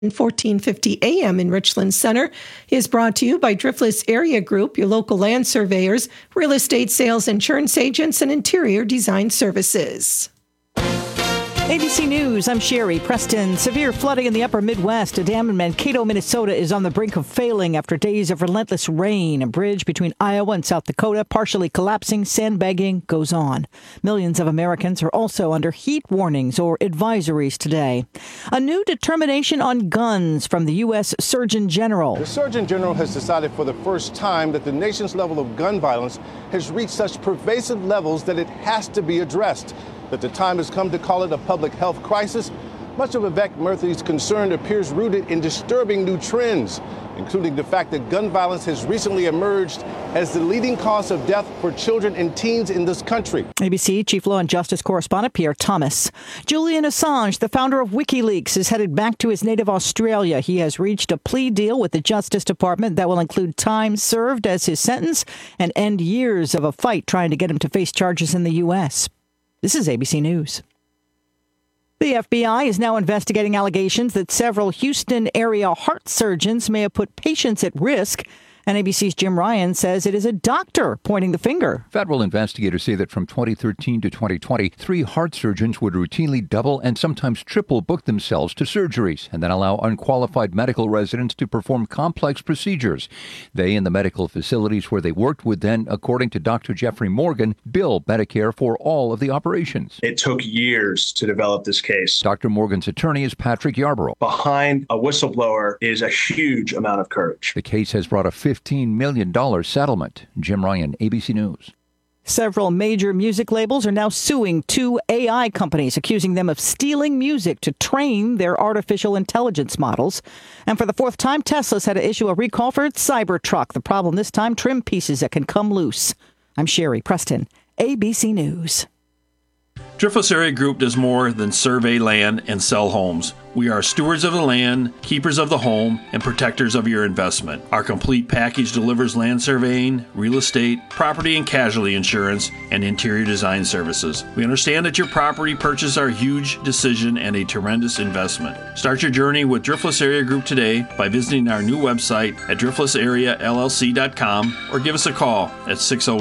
1450 AM in Richland Center is brought to you by Driftless Area Group, your local land surveyors, real estate sales insurance agents, and interior design services. ABC News, I'm Sherry Preston. Severe flooding in the upper Midwest. A dam in Mankato, Minnesota is on the brink of failing after days of relentless rain. A bridge between Iowa and South Dakota partially collapsing. Sandbagging goes on. Millions of Americans are also under heat warnings or advisories today. A new determination on guns from the U.S. Surgeon General. The Surgeon General has decided for the first time that the nation's level of gun violence has reached such pervasive levels that it has to be addressed. That the time has come to call it a public health crisis. Much of Vivek Murthy's concern appears rooted in disturbing new trends, including the fact that gun violence has recently emerged as the leading cause of death for children and teens in this country. ABC Chief Law and Justice Correspondent Pierre Thomas. Julian Assange, the founder of WikiLeaks, is headed back to his native Australia. He has reached a plea deal with the Justice Department that will include time served as his sentence and end years of a fight trying to get him to face charges in the U.S. This is ABC News. The FBI is now investigating allegations that several Houston area heart surgeons may have put patients at risk. And ABC's Jim Ryan says it is a doctor pointing the finger. Federal investigators say that from 2013 to 2020, 3 heart surgeons would routinely double and sometimes triple book themselves to surgeries and then allow unqualified medical residents to perform complex procedures. They and the medical facilities where they worked would then, according to Dr. Jeffrey Morgan, bill Medicare for all of the operations. It took years to develop this case. Dr. Morgan's attorney is Patrick Yarborough. Behind a whistleblower is a huge amount of courage. The case has brought a $15 million settlement. Jim Ryan, ABC News. Several major music labels are now suing 2 AI companies, accusing them of stealing music to train their artificial intelligence models. And for the 4th time, Tesla's had to issue a recall for its Cybertruck. The problem this time, trim pieces that can come loose. I'm Sherry Preston, ABC News. Driftless Area Group does more than survey land and sell homes. We are stewards of the land, keepers of the home, and protectors of your investment. Our complete package delivers land surveying, real estate, property and casualty insurance, and interior design services. We understand that your property purchases are a huge decision and a tremendous investment. Start your journey with Driftless Area Group today by visiting our new website at driftlessareallc.com or give us a call at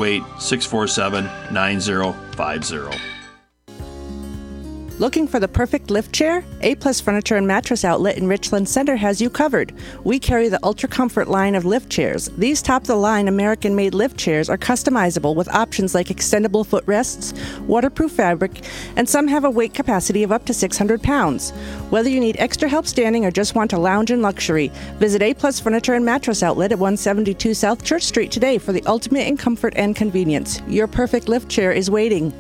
608-647-9050. Looking for the perfect lift chair? A-Plus Furniture and Mattress Outlet in Richland Center has you covered. We carry the Ultra Comfort line of lift chairs. These top-of-the-line American-made lift chairs are customizable with options like extendable footrests, waterproof fabric, and some have a weight capacity of up to 600 pounds. Whether you need extra help standing or just want to lounge in luxury, visit A-Plus Furniture and Mattress Outlet at 172 South Church Street today for the ultimate in comfort and convenience. Your perfect lift chair is waiting.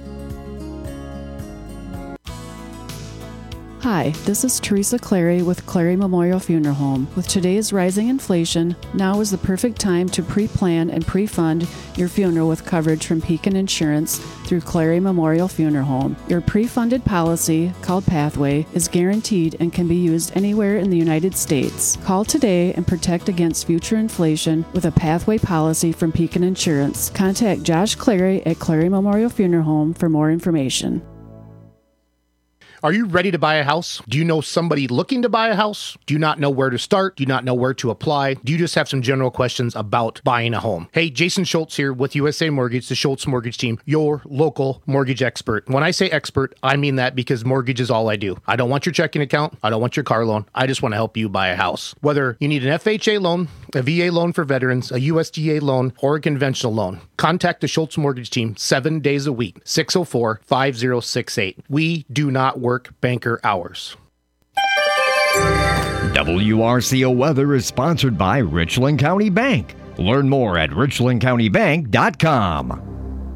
Hi, this is Teresa Clary with Clary Memorial Funeral Home. With today's rising inflation, now is the perfect time to pre-plan and pre-fund your funeral with coverage from Pekin Insurance through Clary Memorial Funeral Home. Your pre-funded policy, called Pathway, is guaranteed and can be used anywhere in the United States. Call today and protect against future inflation with a Pathway policy from Pekin Insurance. Contact Josh Clary at Clary Memorial Funeral Home for more information. Are you ready to buy a house? Do you know somebody looking to buy a house? Do you not know where to start? Do you not know where to apply? Do you just have some general questions about buying a home? Hey, Jason Schultz here with USA Mortgage, the Schultz Mortgage Team, your local mortgage expert. When I say expert, I mean that because mortgage is all I do. I don't want your checking account. I don't want your car loan. I just want to help you buy a house. Whether you need an FHA loan, a VA loan for veterans, a USDA loan, or a conventional loan, contact the Schultz Mortgage Team 7 days a week, 604-5068. We do not work banker hours. WRCO Weather is sponsored by Richland County Bank. Learn more at richlandcountybank.com.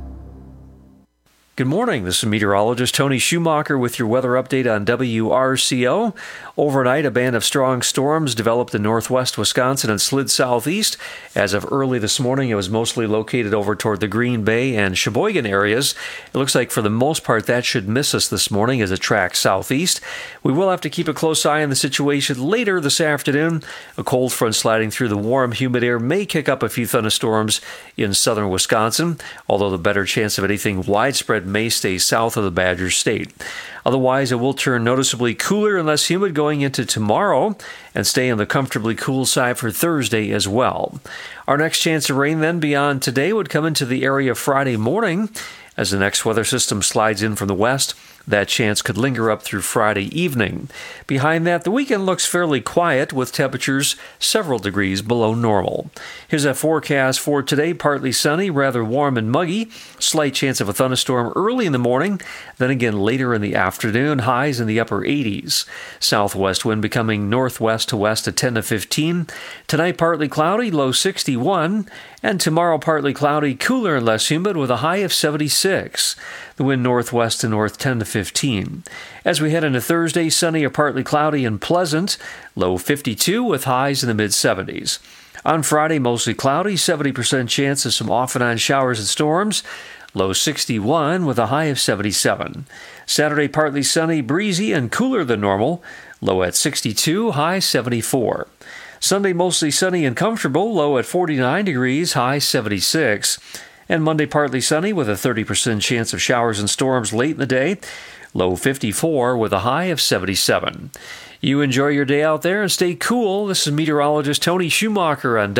Good morning. This is meteorologist Tony Schumacher with your weather update on WRCO. Overnight, a band of strong storms developed in northwest Wisconsin and slid southeast. As of early this morning, it was mostly located over toward the Green Bay and Sheboygan areas. It looks like for the most part that should miss us this morning as it tracks southeast. We will have to keep a close eye on the situation later this afternoon. A cold front sliding through the warm, humid air may kick up a few thunderstorms in southern Wisconsin, although the better chance of anything widespread but may stay south of the Badger State. Otherwise, it will turn noticeably cooler and less humid going into tomorrow and stay on the comfortably cool side for Thursday as well. Our next chance of rain then beyond today would come into the area Friday morning. As the next weather system slides in from the west, that chance could linger up through Friday evening. Behind that, the weekend looks fairly quiet with temperatures several degrees below normal. Here's a forecast for today. Partly sunny, rather warm and muggy. Slight chance of a thunderstorm early in the morning, then again later in the afternoon. Highs in the upper 80s. Southwest wind becoming northwest to west at 10 to 15. Tonight, partly cloudy, low 61. And tomorrow, partly cloudy, cooler and less humid with a high of 76. The wind northwest to north 10 to 15. As we head into Thursday, sunny or partly cloudy and pleasant, low 52 with highs in the mid-70s. On Friday, mostly cloudy, 70% chance of some off and on showers and storms, low 61 with a high of 77. Saturday, partly sunny, breezy, and cooler than normal, low at 62, high 74. Sunday, mostly sunny and comfortable, low at 49 degrees, high 76. And Monday, partly sunny with a 30% chance of showers and storms late in the day, low 54 with a high of 77. You enjoy your day out there and stay cool. This is meteorologist Tony Schumacher on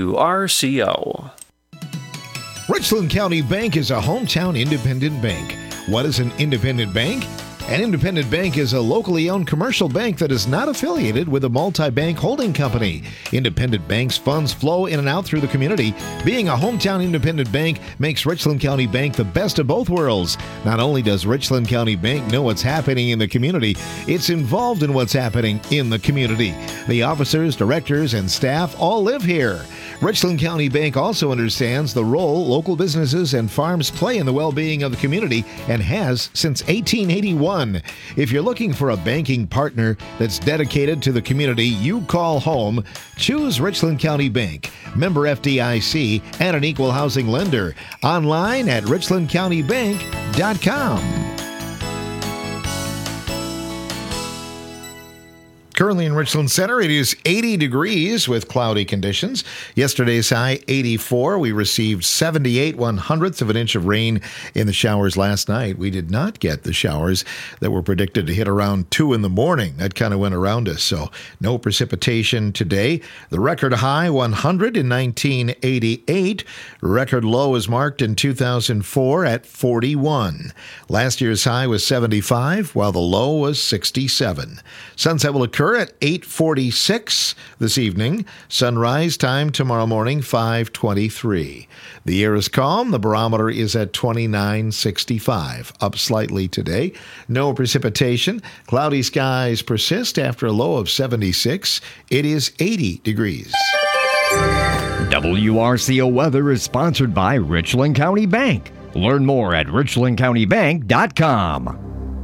WRCO. Richland County Bank is a hometown independent bank. What is an independent bank? An independent bank is a locally owned commercial bank that is not affiliated with a multi-bank holding company. Independent banks' funds flow in and out through the community. Being a hometown independent bank makes Richland County Bank the best of both worlds. Not only does Richland County Bank know what's happening in the community, it's involved in what's happening in the community. The officers, directors, and staff all live here. Richland County Bank also understands the role local businesses and farms play in the well-being of the community and has since 1881. If you're looking for a banking partner that's dedicated to the community you call home, choose Richland County Bank, member FDIC, and an equal housing lender. Online at richlandcountybank.com. Currently in Richland Center, it is 80 degrees with cloudy conditions. Yesterday's high, 84. We received 78 1/100ths of an inch of rain in the showers last night. We did not get the showers that were predicted to hit around 2 in the morning. That kind of went around us, so no precipitation today. The record high, 100 in 1988. Record low is marked in 2004 at 41. Last year's high was 75, while the low was 67. Sunset will occur at 8:46 this evening. Sunrise time tomorrow morning, 5:23. The air is calm. The barometer is at 29.65, up slightly today. No precipitation. Cloudy skies persist after a low of 76. It is 80 degrees. WRCO weather is sponsored by Richland County Bank. Learn more at richlandcountybank.com.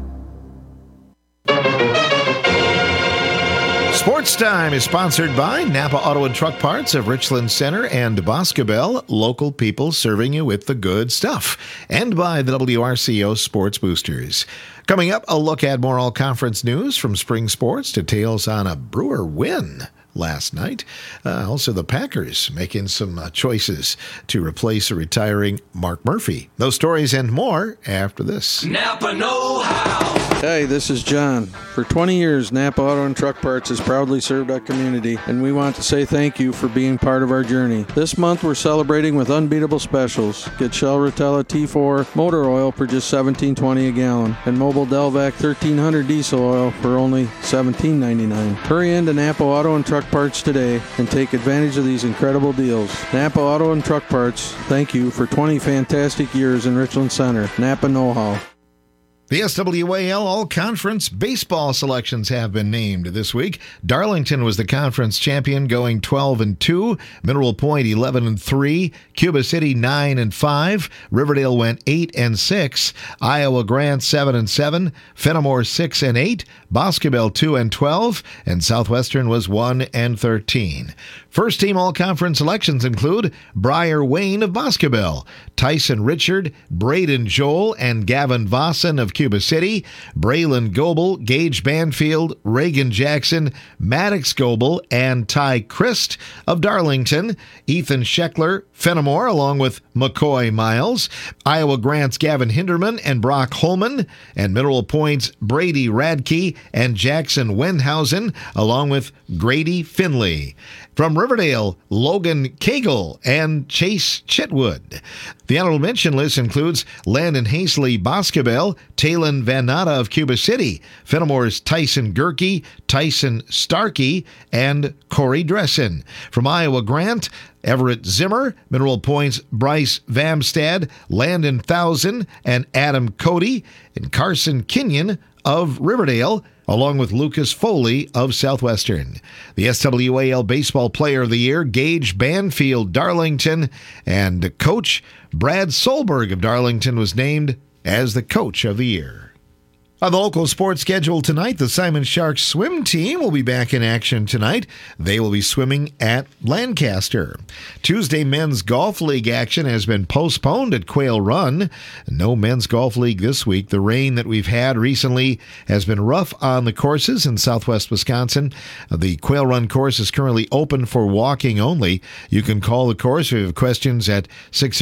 Sports Time is sponsored by Napa Auto and Truck Parts of Richland Center and Boscobel, local people serving you with the good stuff, and by the WRCO Sports Boosters. Coming up, a look at more all-conference news from spring sports to tales on a Brewer win last night. Also, the Packers making some choices to replace a retiring Mark Murphy. Those stories and more after this. Napa know-how. Hey, this is John. For 20 years, Napa Auto and Truck Parts has proudly served our community, and we want to say thank you for being part of our journey. This month, we're celebrating with unbeatable specials. Get Shell Rotella T4 motor oil for just $17.20 a gallon, and Mobil Delvac 1300 diesel oil for only $17.99. Hurry into Napa Auto and Truck Parts today and take advantage of these incredible deals. Napa Auto and Truck Parts, thank you for 20 fantastic years in Richland Center. Napa know-how. The SWAL All-Conference baseball selections have been named this week. Darlington was the conference champion, going 12-2. Mineral Point 11-3. Cuba City 9-5. Riverdale went 8-6. Iowa Grant 7-7. Fenimore 6-8. Boscobel 2-12. And Southwestern was 1-13. First team all-conference selections include Briar Wayne of Boscobel, Tyson Richard, Braden Joel, and Gavin Vossen of Cuba City, Braylon Goebel, Gage Banfield, Reagan Jackson, Maddox Goebel, and Ty Christ of Darlington, Ethan Scheckler, Fenimore, along with McCoy Miles, Iowa Grant's Gavin Hinderman and Brock Holman, and Mineral Point's Brady Radke and Jackson Wendhausen, along with Grady Finley. From Riverdale, Logan Cagle and Chase Chitwood. The honorable mention list includes Landon Hastley Boscobel, Talon Van Natta of Cuba City, Fenimore's Tyson Gerke, Tyson Starkey, and Corey Dressen. From Iowa Grant, Everett Zimmer, Mineral Point's Bryce Vamstad, Landon Thousand, and Adam Cody, and Carson Kenyon of Riverdale, along with Lucas Foley of Southwestern. The SWAL Baseball Player of the Year, Gage Banfield, Darlington, and Coach Brad Solberg of Darlington was named as the Coach of the Year. On the local sports schedule tonight, the Simon Sharks swim team will be back in action tonight. They will be swimming at Lancaster. Tuesday men's golf league action has been postponed at Quail Run. No men's golf league this week. The rain that we've had recently has been rough on the courses in southwest Wisconsin. The Quail Run course is currently open for walking only. You can call the course if you have questions at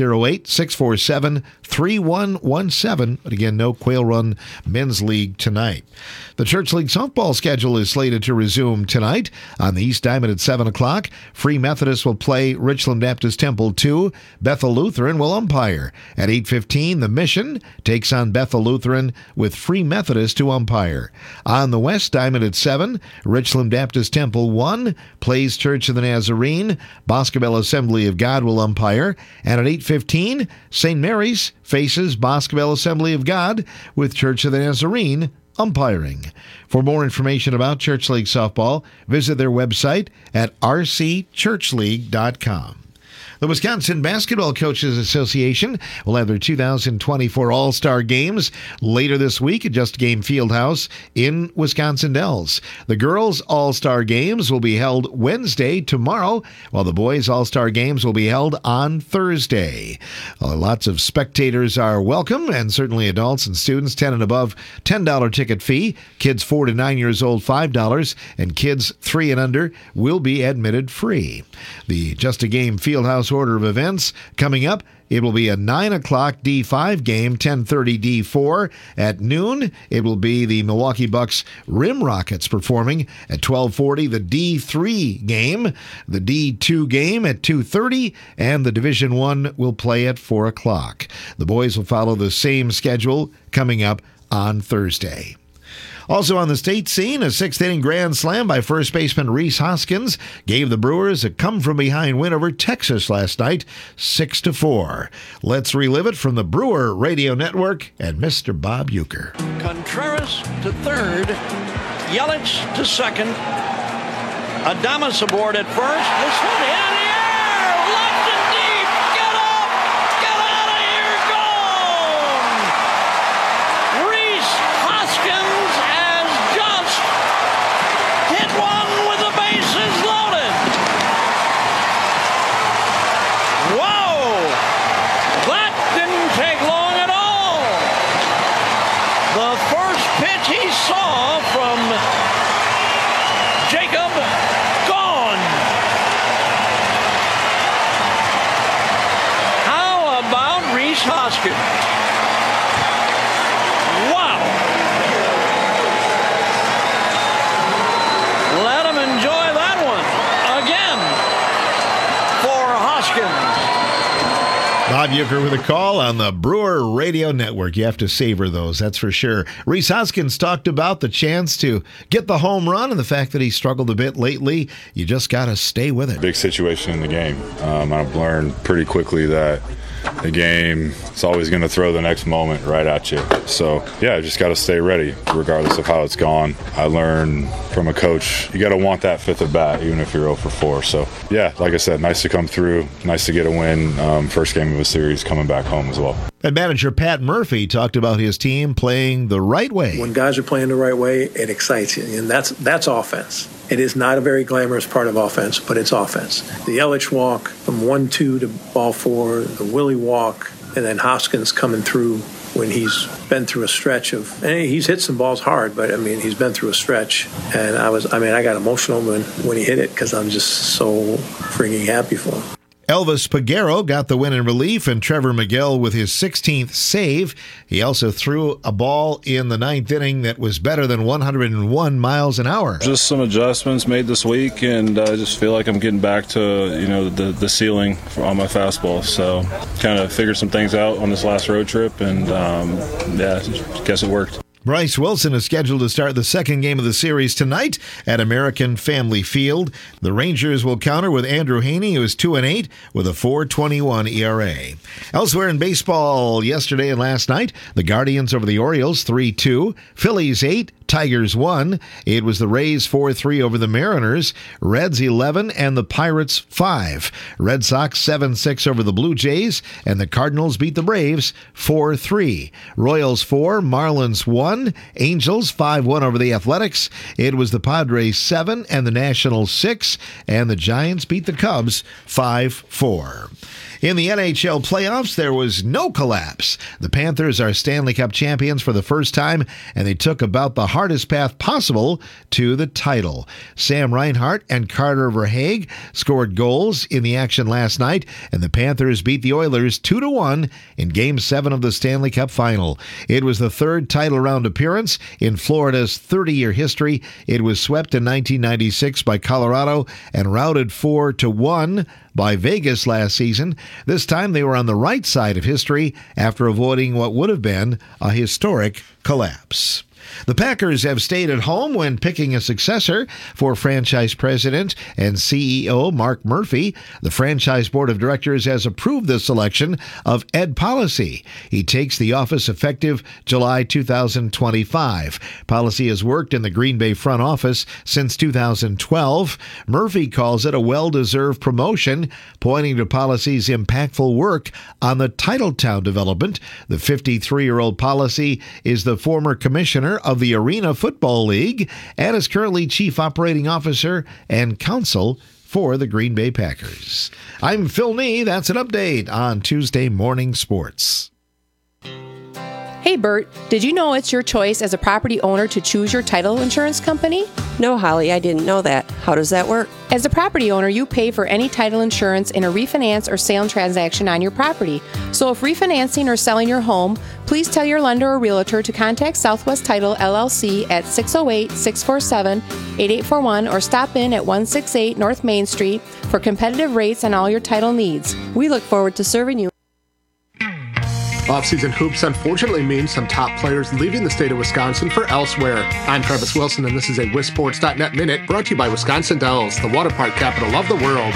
608-647-3117. But again, no Quail Run men's league tonight. The Church League softball schedule is slated to resume tonight. On the East Diamond at 7 o'clock, Free Methodist will play Richland Baptist Temple 2. Bethel Lutheran will umpire. At 8:15, the Mission takes on Bethel Lutheran with Free Methodist to umpire. On the West Diamond at 7, Richland Baptist Temple 1 plays Church of the Nazarene. Boscobel Assembly of God will umpire. And at 8:15, St. Mary's faces Boscobel Assembly of God with Church of the Nazarene umpiring. For more information about Church League softball, visit their website at rcchurchleague.com. The Wisconsin Basketball Coaches Association will have their 2024 All-Star Games later this week at Just Game Fieldhouse in Wisconsin Dells. The girls' All-Star Games will be held Wednesday, tomorrow, while the boys' All-Star Games will be held on Thursday. Lots of spectators are welcome, and certainly adults and students, 10 and above, $10 ticket fee. Kids 4 to 9 years old, $5, and kids 3 and under will be admitted free. The Just a Game Fieldhouse order of events coming up. It will be a 9 o'clock D5 game, 10:30 D4. At noon, it will be the Milwaukee Bucks Rim Rockets performing. At 12:40, the D3 game, the D2 game at 2:30, and the Division I will play at 4 o'clock. The boys will follow the same schedule coming up on Thursday. Also on the state scene, a sixth-inning grand slam by first baseman Rhys Hoskins gave the Brewers a come-from-behind win over Texas last night, 6-4. Let's relive it from the Brewer Radio Network and Mr. Bob Uecker. Contreras to third, Yelich to second, Adames aboard at first. This one in the air, left and deep. Get up, get out of here, gone. Rhys Hoskins has just hit one with the bases loaded. Whoa, that didn't take long at all. The first pitch he saw from Jacob, gone. How about Rhys Hoskins? Wow. Let him enjoy that one again for Hoskins. Bob Uecker with a call on the Brewer Radio Network. You have to savor those, that's for sure. Rhys Hoskins talked about the chance to get the home run and the fact that he struggled a bit lately. You just got to stay with it. Big situation in the game. I've learned pretty quickly that the game is always going to throw the next moment right at you. So, yeah, I just got to stay ready regardless of how it's gone. I learned from a coach, you got to want that fifth at bat even if you're 0 for 4. So, yeah, like I said, nice to come through, nice to get a win. First game of a series coming back home as well. And manager Pat Murphy talked about his team playing the right way. When guys are playing the right way, it excites you, and that's offense. It is not a very glamorous part of offense, but it's offense. The Yelich walk from 1-2 to ball 4, the Willie walk, and then Hoskins coming through when he's been through a stretch of, and he's hit some balls hard, but I mean, he's been through a stretch. And I got emotional when he hit it because I'm just so freaking happy for him. Elvis Peguero got the win in relief, and Trevor Miguel with his 16th save. He also threw a ball in the 9th inning that was better than 101 miles an hour. Just some adjustments made this week, and I just feel like I'm getting back to the ceiling on my fastball. So kind of figured some things out on this last road trip, and guess it worked. Bryce Wilson is scheduled to start the second game of the series tonight at American Family Field. The Rangers will counter with Andrew Heaney, who is 2-8 with a 4.21 ERA. Elsewhere in baseball, yesterday and last night, the Guardians over the Orioles 3-2, Phillies 8, Tigers 1. It was the Rays 4-3 over the Mariners, Reds 11, and the Pirates 5. Red Sox 7-6 over the Blue Jays, and the Cardinals beat the Braves 4-3. Royals 4, Marlins 1, Angels 5-1 over the Athletics. It was the Padres 7 and the Nationals 6, and the Giants beat the Cubs 5-4. In the NHL playoffs, there was no collapse. The Panthers are Stanley Cup champions for the first time, and they took about the hardest path possible to the title. Sam Reinhart and Carter Verhaeghe scored goals in the action last night, and the Panthers beat the Oilers 2-1 in Game 7 of the Stanley Cup Final. It was the third title round appearance in Florida's 30-year history. It was swept in 1996 by Colorado and routed 4-1 by Vegas last season. This time they were on the right side of history after avoiding what would have been a historic collapse. The Packers have stayed at home when picking a successor for franchise president and CEO Mark Murphy. The franchise board of directors has approved the selection of Ed Policy. He takes the office effective July 2025. Policy has worked in the Green Bay front office since 2012. Murphy calls it a well-deserved promotion, pointing to Policy's impactful work on the Titletown development. The 53-year-old Policy is the former commissioner of the Arena Football League and is currently Chief Operating Officer and Counsel for the Green Bay Packers. I'm Phil Nee. That's an update on Tuesday Morning Sports. Hey Bert, did you know it's your choice as a property owner to choose your title insurance company? No, Holly, I didn't know that. How does that work? As a property owner, you pay for any title insurance in a refinance or sale transaction on your property. So if refinancing or selling your home, please tell your lender or realtor to contact Southwest Title LLC at 608-647-8841 or stop in at 168 North Main Street for competitive rates on all your title needs. We look forward to serving you. Off-season hoops unfortunately means some top players leaving the state of Wisconsin for elsewhere. I'm Travis Wilson, and this is a WisSports.net Minute brought to you by Wisconsin Dells, the water park capital of the world.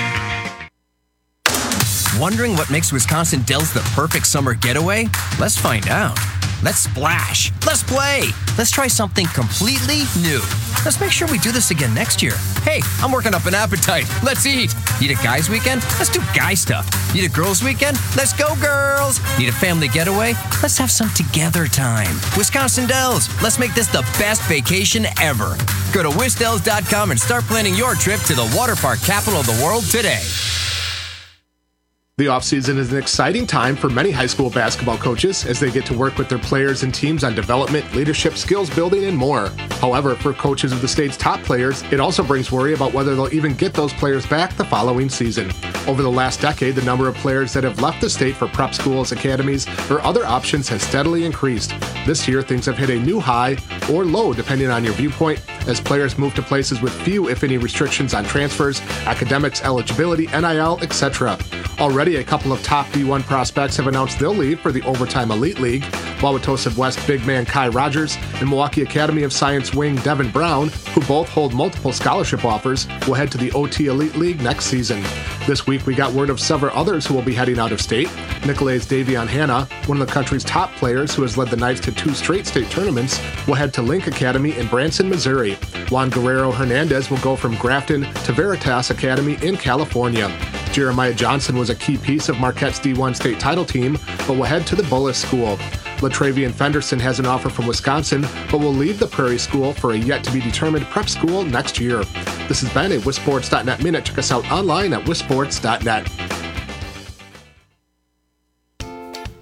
Wondering what makes Wisconsin Dells the perfect summer getaway? Let's find out. Let's splash. Let's play. Let's try something completely new. Let's make sure we do this again next year. Hey, I'm working up an appetite. Let's eat. Need a guys' weekend? Let's do guy stuff. Need a girls' weekend? Let's go, girls. Need a family getaway? Let's have some together time. Wisconsin Dells. Let's make this the best vacation ever. Go to wisdells.com and start planning your trip to the water park capital of the world today. The offseason is an exciting time for many high school basketball coaches as they get to work with their players and teams on development, leadership, skills building, and more. However, for coaches of the state's top players, it also brings worry about whether they'll even get those players back the following season. Over the last decade, the number of players that have left the state for prep schools, academies, or other options has steadily increased. This year, things have hit a new high or low depending on your viewpoint, as players move to places with few, if any, restrictions on transfers, academics, eligibility, NIL, etc. Already, a couple of top D1 prospects have announced they'll leave for the Overtime Elite League. Wauwatosa West big man Kai Rogers and Milwaukee Academy of Science wing Devin Brown, who both hold multiple scholarship offers, will head to the OT Elite League next season. This week, we got word of several others who will be heading out of state. Nicolet's Davion Hanna, one of the country's top players who has led the Knights to 2 straight state tournaments, will head to Link Academy in Branson, Missouri. Juan Guerrero Hernandez will go from Grafton to Veritas Academy in California. Jeremiah Johnson was a key piece of Marquette's D1 state title team, but will head to the Bullis School. LaTravian Fenderson has an offer from Wisconsin, but will leave the Prairie School for a yet-to-be-determined prep school next year. This has been a WisSports.net Minute. Check us out online at WisSports.net.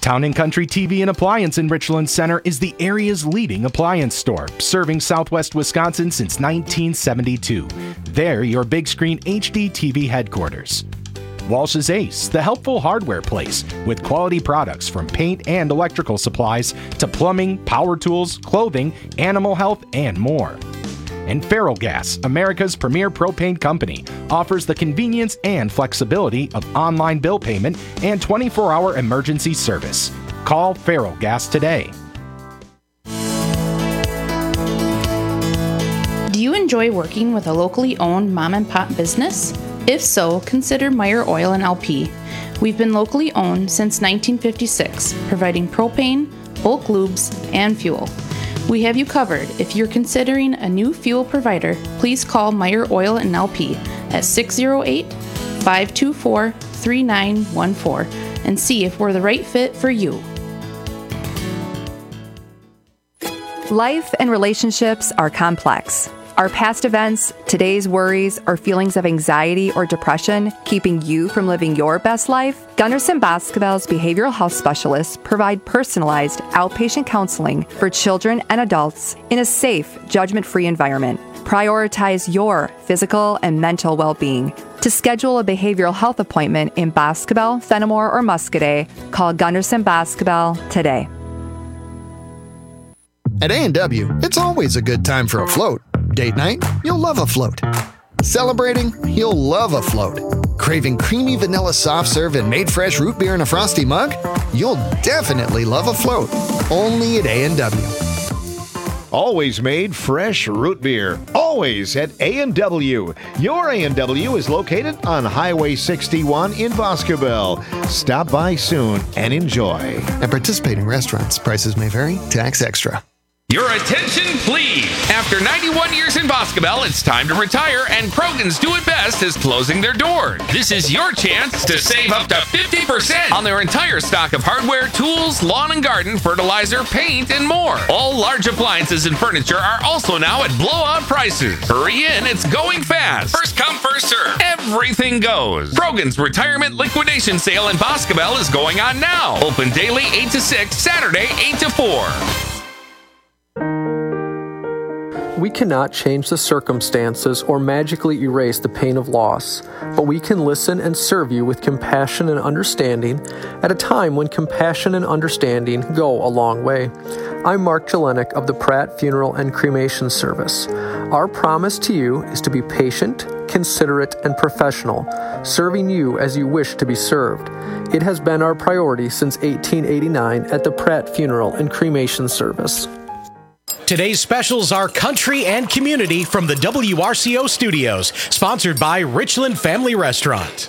Town & Country TV and Appliance in Richland Center is the area's leading appliance store, serving Southwest Wisconsin since 1972. They're your big screen HD TV headquarters. Walsh's Ace, the helpful hardware place with quality products from paint and electrical supplies to plumbing, power tools, clothing, animal health, and more. And Ferrellgas, America's premier propane company, offers the convenience and flexibility of online bill payment and 24-hour emergency service. Call Ferrellgas today. Do you enjoy working with a locally owned mom-and-pop business? If so, consider Meyer Oil and LP. We've been locally owned since 1956, providing propane, bulk lubes, and fuel. We have you covered. If you're considering a new fuel provider, please call Meyer Oil and LP at 608-524-3914 and see if we're the right fit for you. Life and relationships are complex. Are past events, today's worries, or feelings of anxiety or depression keeping you from living your best life? Gunderson Boscobel's behavioral health specialists provide personalized outpatient counseling for children and adults in a safe, judgment-free environment. Prioritize your physical and mental well-being. To schedule a behavioral health appointment in Boscobel, Fenimore, or Muscadet, call Gunderson Boscobel today. At A&W, it's always a good time for a float. Date night? You'll love a float. Celebrating? You'll love a float. Craving creamy vanilla soft serve and made fresh root beer in a frosty mug? You'll definitely love a float. Only at A&W. Always made fresh root beer. Always at A&W. Your A&W is located on Highway 61 in Boscobel. Stop by soon and enjoy. At participating restaurants, prices may vary. Tax extra. Your attention, please. After 91 years in Boscobel, it's time to retire, and Krogan's Do It Best is closing their doors. This is your chance to save up to 50% on their entire stock of hardware, tools, lawn and garden, fertilizer, paint, and more. All large appliances and furniture are also now at blowout prices. Hurry in, it's going fast. First come, first serve. Everything goes. Krogan's Retirement Liquidation Sale in Boscobel is going on now. Open daily 8 to 6, Saturday 8 to 4. We cannot change the circumstances or magically erase the pain of loss, but we can listen and serve you with compassion and understanding at a time when compassion and understanding go a long way. I'm Mark Jelinek of the Pratt Funeral and Cremation Service. Our promise to you is to be patient, considerate, and professional, serving you as you wish to be served. It has been our priority since 1889 at the Pratt Funeral and Cremation Service. Today's specials are country and community from the WRCO studios, sponsored by Richland Family Restaurant.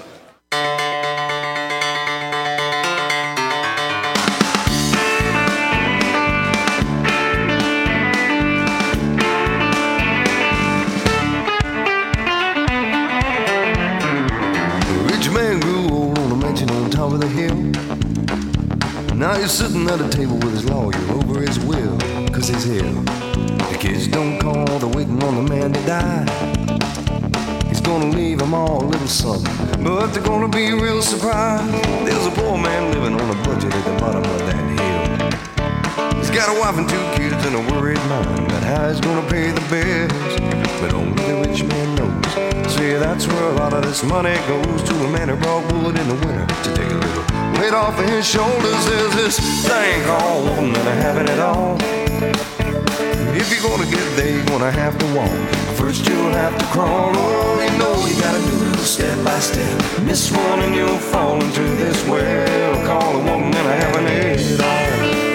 Rich man grew old on a mansion on top of the hill. Now he's sitting at a table with his lawyer over his will. 'Cause he's ill. The kids don't call, they're waiting on the man to die. He's gonna leave them all a little something, but they're gonna be real surprised. There's a poor man living on a budget at the bottom of that hill. He's got a wife and 2 kids and a worried mind about how he's gonna pay the bills. But only the rich man knows. See, that's where a lot of this money goes, to a man who brought wood in the winter to take a little weight off of his shoulders. There's this thing called wanting and having it all. If you're gonna get there, you're gonna have to walk. First you'll have to crawl. Oh, you know you gotta do it step by step. Miss one and you'll fall into this well. Call a woman and having it all.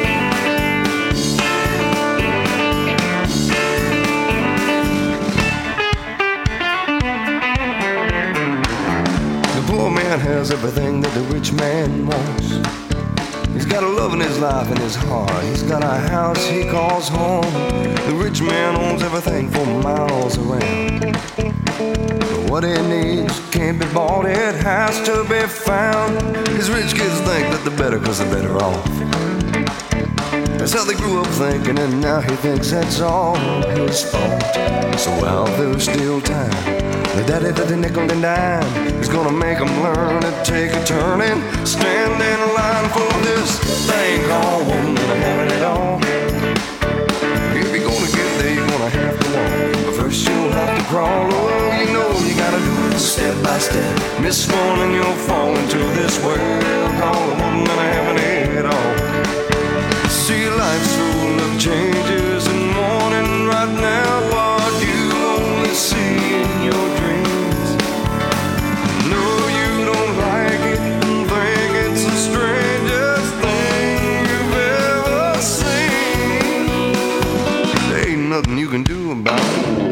The poor man has everything that the rich man wants. He's got a love in his life and his heart. He's got a house he calls home. The rich man owns everything for miles around. But what he needs can't be bought, it has to be found. His rich kids think that they're better 'cause they're better off. That's how they grew up thinking, and now he thinks that's all his fault. So while there's still time, the Daddy, daddy, nickel and dime is gonna make them learn to take a turn and stand in line for this thing called wanting to have it all. If you're gonna get there, you're gonna have to walk. But first you'll have to crawl. Oh, you know you gotta do it step by step. Miss one and you'll fall into this world called wanting to have it all. See, life's full of changes and morning right now. What you only see in your dreams. No, you don't like it and think it's the strangest thing you've ever seen. There ain't nothing you can do about it.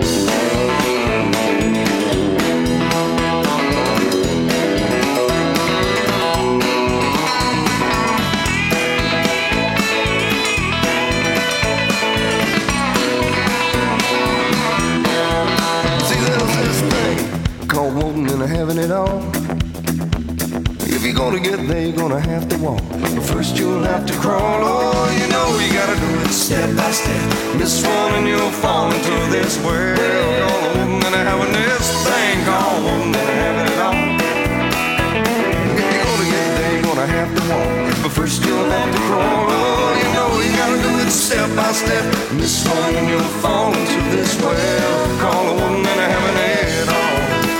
Wanting and having it all. If you're gonna get there, you're gonna have to walk. But first you'll have to crawl. Oh, you know you gotta do it step by step. Miss one and you'll fall into this world. All wanting and having this thing called wanting and having it all. If you're gonna get there, you're gonna have to walk. But first you'll have to crawl. Oh, you know you gotta do it step by step. Miss one and you'll fall into this world. Call wanting and having it all.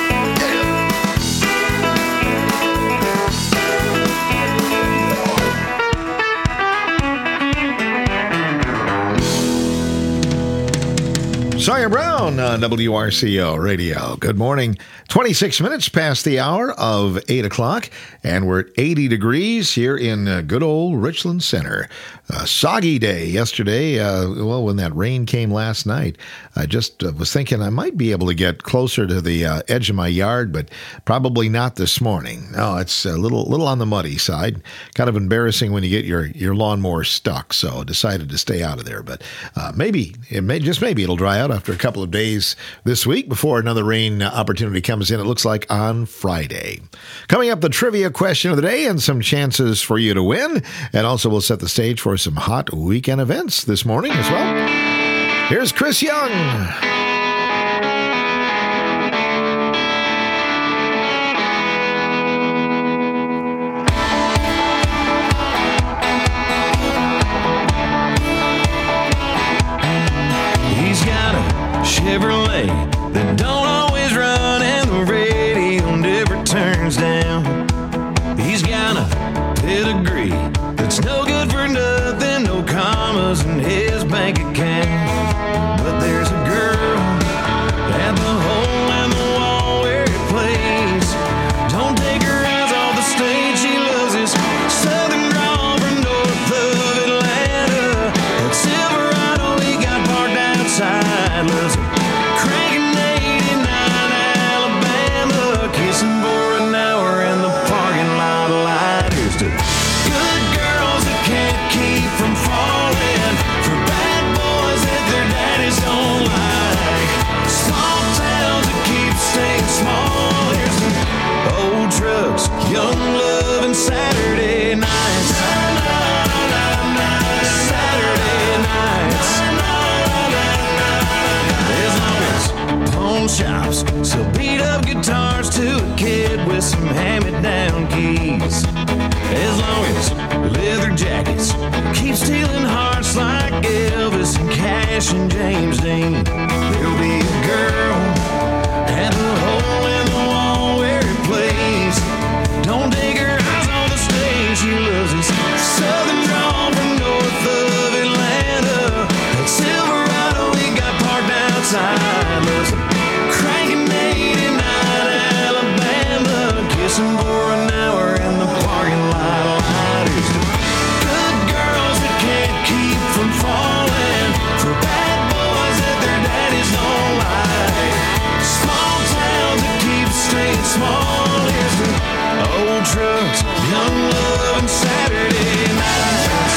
Sawyer Brown on WRCO Radio. Good morning. 26 minutes past the hour of 8 o'clock, and we're at 80 degrees here in good old Richland Center. Soggy day yesterday. When that rain came last night, I just was thinking I might be able to get closer to the edge of my yard, but probably not this morning. No, it's a little on the muddy side. Kind of embarrassing when you get your lawnmower stuck, so decided to stay out of there. But maybe it'll dry out after a couple of days this week before another rain opportunity comes in. It looks like on Friday. Coming up, the trivia question of the day and some chances for you to win. And also we'll set the stage for some hot weekend events this morning as well. Here's Chris Young. Chevrolet that don't always run and the radio never turns down. He's got a pedigree that's no good for nothing, no commas in his bank account. But there's a girl at the hole in the wall where he plays. Don't take her eyes off the stage, she loves his southern drawl from north of Atlanta. That Silverado he got parked outside, loves it. Trucks, young love, and Saturday nights. Saturday nights. As long as pawn shops sell beat up guitars to a kid with some hand-me-down keys. As long as leather jackets keep stealing hearts like Elvis and Cash and James Dean. There'll be a girl at the hole in the wall where he plays. Don't take her eyes on the stage, she loves his southern drawl from north of Atlanta. That Silverado he got parked outside, loves him cranking 89 Alabama, kissing for an hour in the parking lot. Lighters to good girls that can't keep from falling, for bad boys that their daddies don't like. Small towns that keep staying small. Here's the old trucks, young love, and Saturday nights.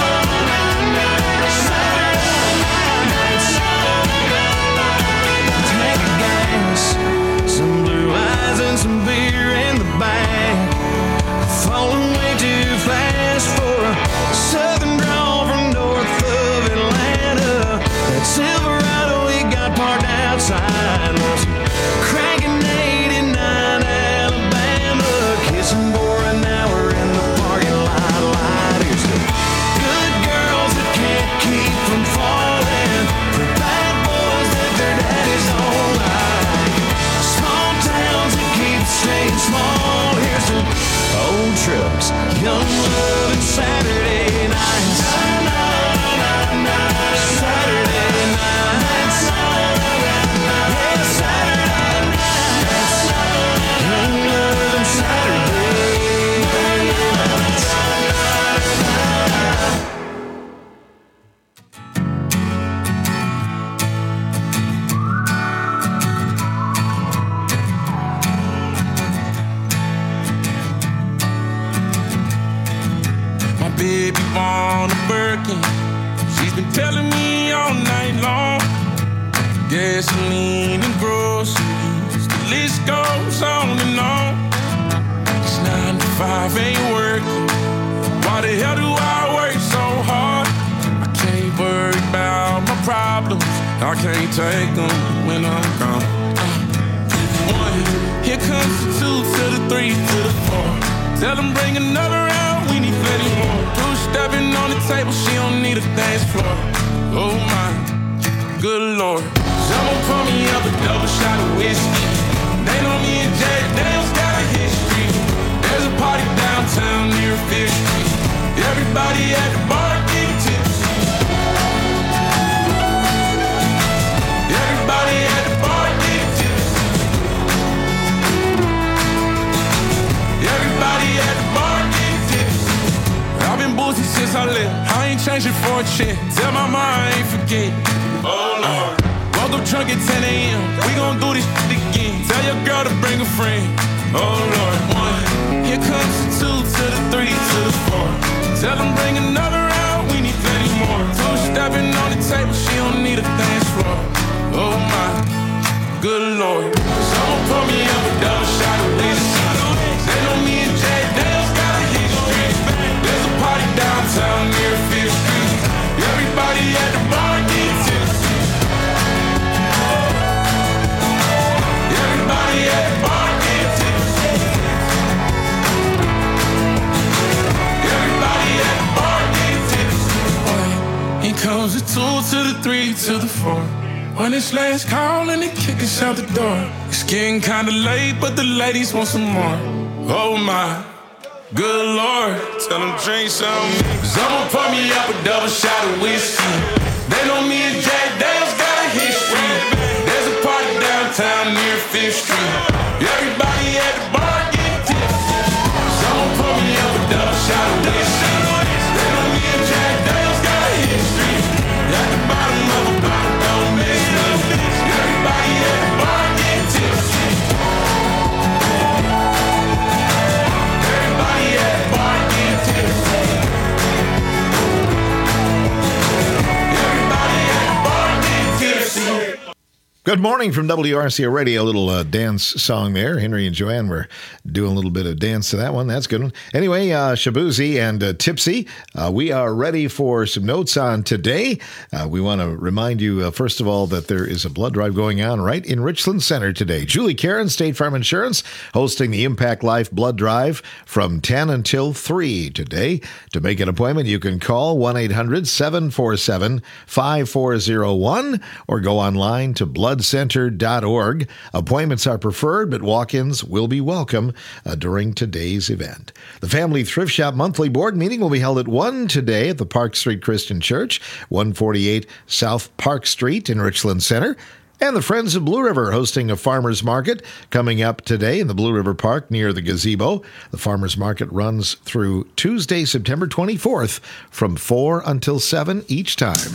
Tank of gas, some blue eyes and some beer in the back. Falling way too fast for a southern drawl from north of Atlanta. That Silverado he got parked outside was cranking small. Here's some old trucks, young love, and Saturday nights. Saturday nights. Yeah, Saturday nights. Young love and Saturday nights. My baby want a Birkin. She's been telling me all night long. Gasoline and groceries, the list goes on and on. It's 9 to 5, ain't working. Why the hell do I work so hard? I can't worry about my problems. I can't take them when I'm gone. 1, here comes the 2 to the 3 to the 4. Tell them bring another round, we need plenty more. 2 stepping on the table, she don't need a dance floor. Oh my, good Lord. Someone pour me up a double shot of whiskey. They know me and Jack Daniels got a history. There's a party downtown near Fifth Street. Everybody at the bar getting tipsy. Everybody at the bar getting tipsy. Everybody at the bar getting tipsy. I've been boozing since I left. I ain't changing for a check. Tell my mom I ain't forget. Oh Lord. Woke up drunk at 10 a.m. We gon' do this shit again. Tell your girl to bring a friend. Oh Lord. 1, here comes the 2 to the 3 to the 4. Tell them bring another round, we need plenty more. 2 stepping on the table, she don't need a dance floor. Oh my, good Lord. Someone pour me up a double shot of whiskey. They know me and Jack Daniels got a history. There's a party downtown near Fifth Street. Everybody at the bar get tipsy. Everybody at the bar get tipsy. Everybody at the bar get tipsy. Here comes the 2 to the 3 to the 4. When it's last call and they kick us out the door. It's getting kinda late, but the ladies want some more. Oh my, good Lord. Tell them drink some. Someone pour me up a double shot of whiskey. They know me and Jack Daniels got a history. There's a party downtown near Fifth Street. Everybody at the bar get tipsy. Someone pour me up a double shot of whiskey. They know me and Jack Daniels got a history. At the bottom of a bottle, don't miss me. Everybody at the bar get tipsy. Everybody at the bar get tipsy. Everybody at the bar get tipsy. Good morning from WRCA Radio. A little dance song there. Henry and Joanne were doing a little bit of dance to that one. That's a good one. Anyway, Shabuzi and Tipsy, we are ready for some notes on today. We want to remind you, first of all, that there is a blood drive going on right in Richland Center today. Julie Karen, State Farm Insurance, hosting the Impact Life Blood Drive from 10 until 3 today. To make an appointment, you can call 1-800-747-5401 or go online to bloodcenter.org. Appointments are preferred, but walk-ins will be welcome during today's event. The Family Thrift Shop monthly board meeting will be held at 1 today at the Park Street Christian Church, 148 South Park Street in Richland Center. And the Friends of Blue River hosting a farmers market coming up today in the Blue River Park near the gazebo. The farmers market runs through Tuesday, September 24th from 4 until 7 each time.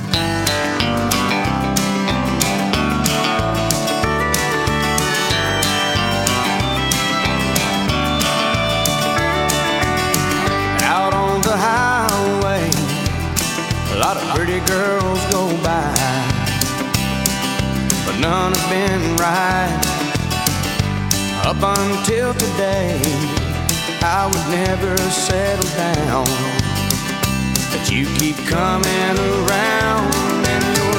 A lot of pretty girls go by, but none have been right. Up until today, I would never settle down, but you keep coming around, and your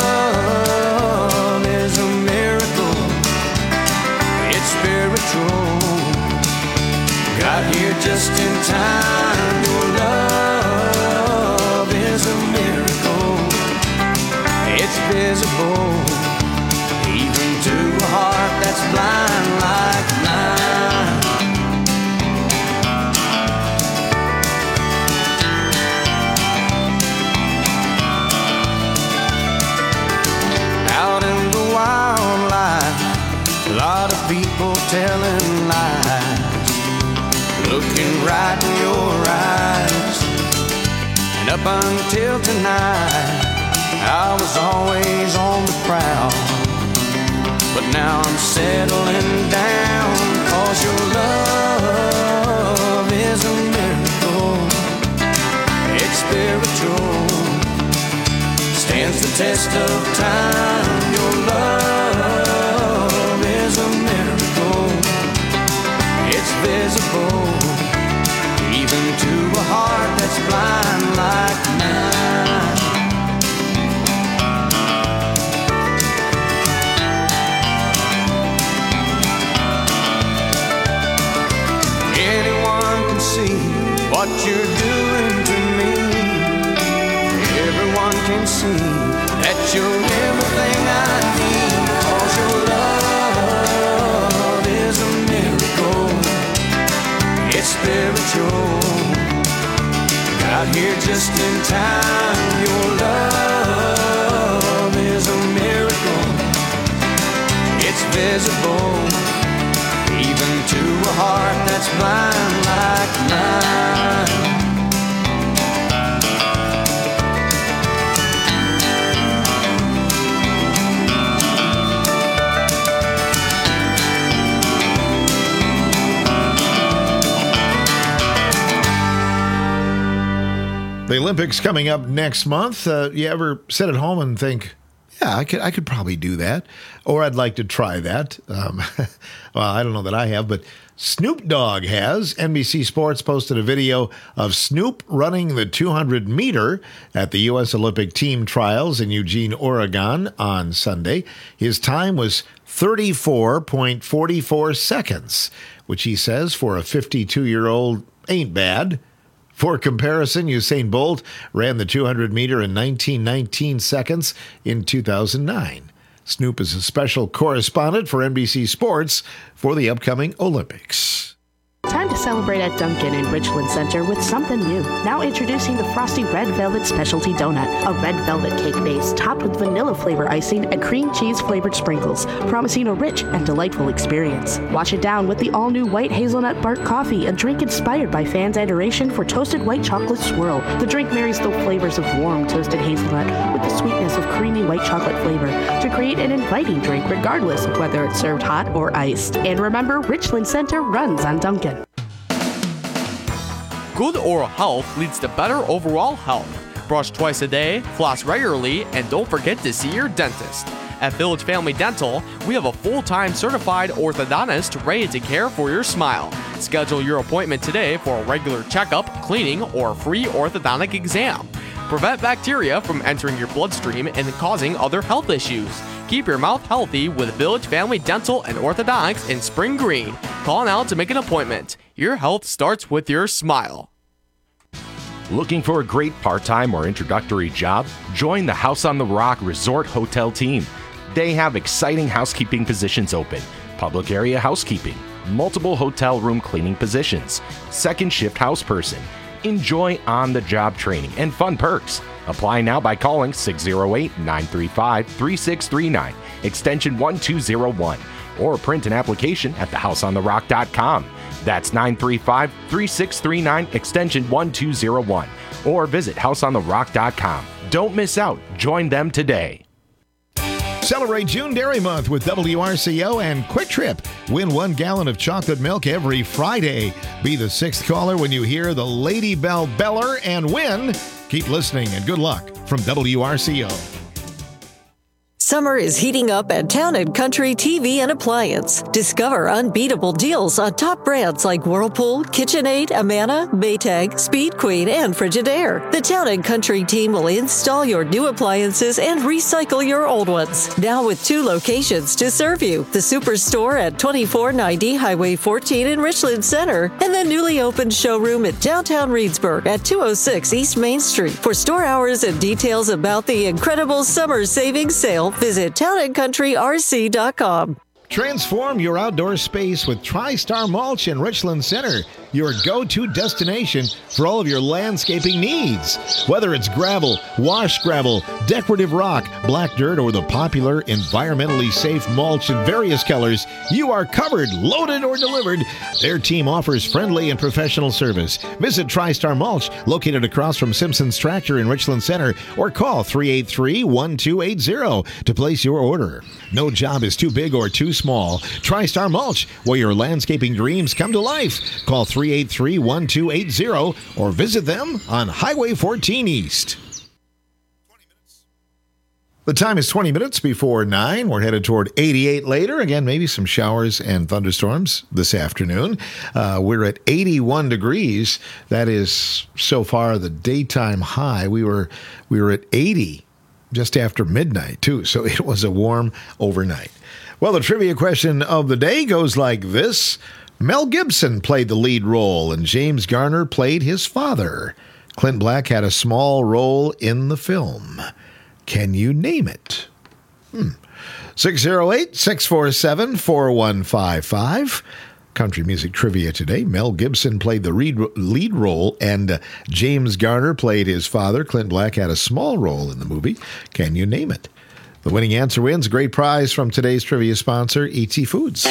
love is a miracle. It's spiritual. Got here just in time. Your love is a miracle. It's visible, even to a heart that's blind like mine. telling lies, looking right in your eyes. And up until tonight, I was always on the prowl. But now I'm settling down, 'cause your love is a miracle. It's spiritual, stands the test of time. Your love is a miracle. It's visible, even to a heart that's blind like mine. Anyone can see what you're doing to me. Everyone can see that you're everything I need. 'Cause your love is a miracle. It's spiritual. Got here just in time. Your love is a miracle. It's visible, even to a heart that's blind like mine. The Olympics coming up next month. You ever sit at home and think, yeah, I could probably do that, or I'd like to try that. Well, I don't know that I have, but Snoop Dogg has. NBC Sports posted a video of Snoop running the 200-meter at the U.S. Olympic team trials in Eugene, Oregon on Sunday. His time was 34.44 seconds, which he says for a 52-year-old ain't bad. For comparison, Usain Bolt ran the 200-meter in 1919 seconds in 2009. Snoop is a special correspondent for NBC Sports for the upcoming Olympics. Time to celebrate at Dunkin' in Richland Center with something new. Now introducing the Frosty Red Velvet Specialty Donut, a red velvet cake base topped with vanilla flavor icing and cream cheese flavored sprinkles, promising a rich and delightful experience. Wash it down with the all-new white hazelnut bark coffee, a drink inspired by fans' adoration for toasted white chocolate swirl. The drink marries the flavors of warm toasted hazelnut with the sweetness of creamy white chocolate flavor to create an inviting drink regardless of whether it's served hot or iced. And remember, Richland Center runs on Dunkin'. Good oral health leads to better overall health. Brush twice a day, floss regularly, and don't forget to see your dentist. At Village Family Dental, we have a full-time certified orthodontist ready to care for your smile. Schedule your appointment today for a regular checkup, cleaning, or free orthodontic exam. Prevent bacteria from entering your bloodstream and causing other health issues. Keep your mouth healthy with Village Family Dental and Orthodontics in Spring Green. Call now to make an appointment. Your health starts with your smile. Looking for a great part-time or introductory job? Join the House on the Rock Resort Hotel team. They have exciting housekeeping positions open, public area housekeeping, multiple hotel room cleaning positions, second shift house person. Enjoy on-the-job training and fun perks. Apply now by calling 608-935-3639, extension 1201, or print an application at thehouseontherock.com. That's 935-3639, extension 1201, or visit houseontherock.com. Don't miss out. Join them today. Celebrate June Dairy Month with WRCO and Quick Trip. Win 1 gallon of chocolate milk every Friday. Be the 6th caller when you hear the Lady Bell Beller and win. Keep listening and good luck from WRCO. Summer is heating up at Town & Country TV and Appliance. Discover unbeatable deals on top brands like Whirlpool, KitchenAid, Amana, Maytag, Speed Queen, and Frigidaire. The Town & Country team will install your new appliances and recycle your old ones. Now with 2 locations to serve you. The Superstore at 2490 Highway 14 in Richland Center and the newly opened showroom at downtown Reedsburg at 206 East Main Street. For store hours and details about the incredible summer savings sale, visit townandcountryrc.com. Transform your outdoor space with TriStar Mulch in Richland Center. your go-to destination for all of your landscaping needs. Whether it's gravel, wash gravel, decorative rock, black dirt, or the popular environmentally safe mulch in various colors, you are covered, loaded, or delivered. Their team offers friendly and professional service. Visit TriStar Mulch, located across from Simpson's Tractor in Richland Center, or call 383-1280 to place your order. No job is too big or too small. TriStar Mulch, where your landscaping dreams come to life. Call 383-1280 or visit them on Highway 14 East. The time is 20 minutes before 9. We're headed toward 88 later. Again, maybe some showers and thunderstorms this afternoon. We're at 81 degrees. That is so far the daytime high. We were at 80 just after midnight, too. So it was a warm overnight. Well, the trivia question of the day goes like this. Mel Gibson played the lead role, and James Garner played his father. Clint Black had a small role in the film. Can you name it? 608-647-4155. Country music trivia today. Mel Gibson played the lead role, and James Garner played his father. Clint Black had a small role in the movie. Can you name it? The winning answer wins a great prize from today's trivia sponsor, ET Foods.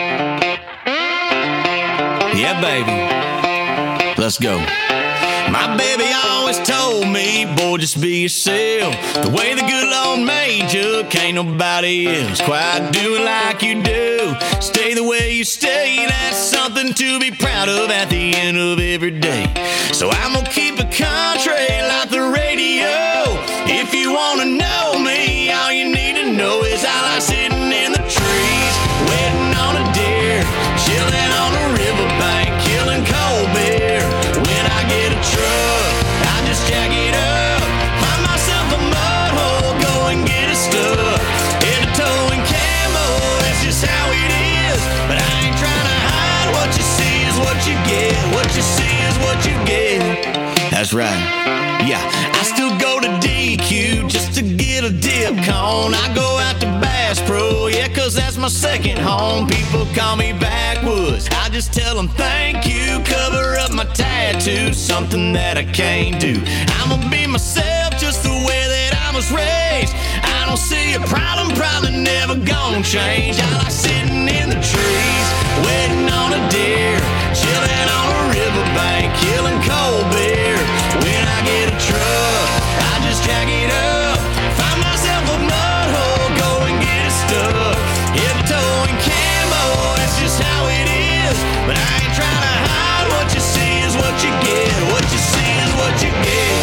Yeah, baby. Let's go. My baby always told me, boy, just be yourself. The way the good Lord made you, can't nobody else quite do it like you do. Stay the way you stay, that's something to be proud of at the end of every day. So I'm gonna keep it country like the radio. If you wanna know me, all you need to know is I like sitting in the trees, waiting on a deer, chilling on a riverbank, killing cold beer. When I get a truck, I just jack it up, find myself a mud hole, go and get it stuck. In a towing camo, that's just how it is. But I ain't trying to hide, what you see is what you get. What you see is what you get. That's right, yeah. I still go to DQ just to get a dip cone. I go out to Bass Pro, yeah, cause that's my second home. People call me backwoods, I just tell them thank you. Cover up my tattoo, something that I can't do. I'ma be myself just the way that I was raised. I don't see a problem, probably never gonna change. I like sitting in the trees, waiting on a deer, chilling on a riverbank, killing cold beer. When I get a truck, I just jack it up, find myself a mud hole, go and get it stuck. If towing camo, that's just how it is. But I ain't trying to hide, what you see is what you get. What you see is what you get.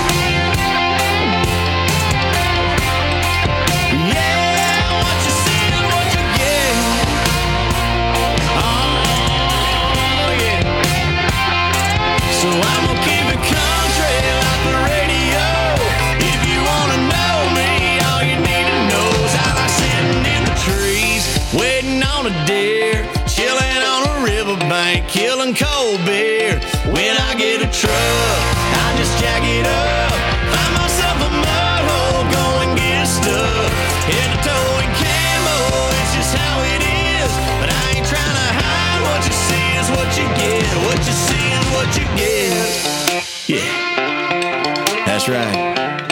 Yeah, what you see is what you get. Oh, yeah. So I'm gonna keep it country like the radio. If you wanna know me, all you need to know is I like sitting in the trees, waiting on a deer, chilling on a riverbank, killing cold beer. When I get a truck, I just jack it up, find myself a mud hole, go and get stuck. In a towing camo, it's just how it is. But I ain't trying to hide, what you see is what you get. What you see is what you get. Yeah, that's right.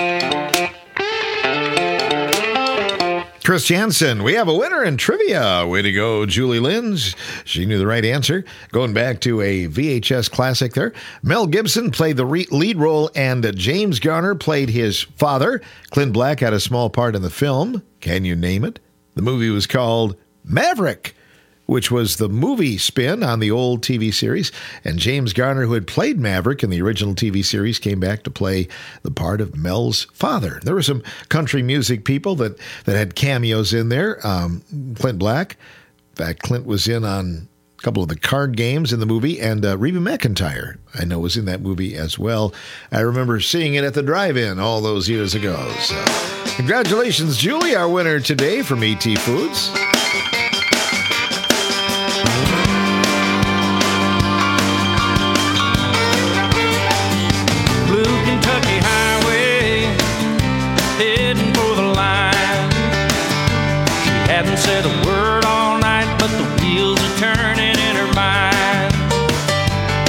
Chris Jansen, we have a winner in trivia. Way to go, Julie Lynns. She knew the right answer. Going back to a VHS classic there. Mel Gibson played the lead role, and James Garner played his father. Clint Black had a small part in the film. Can you name it? The movie was called Maverick, which was the movie spin on the old TV series. And James Garner, who had played Maverick in the original TV series, came back to play the part of Mel's father. There were some country music people that had cameos in there. Clint Black. In fact, Clint was in on a couple of the card games in the movie, and Reba McEntire, I know, was in that movie as well. I remember seeing it at the drive-in all those years ago. So, congratulations, Julie, our winner today from ET Foods. Hadn't said a word all night, but the wheels are turning in her mind.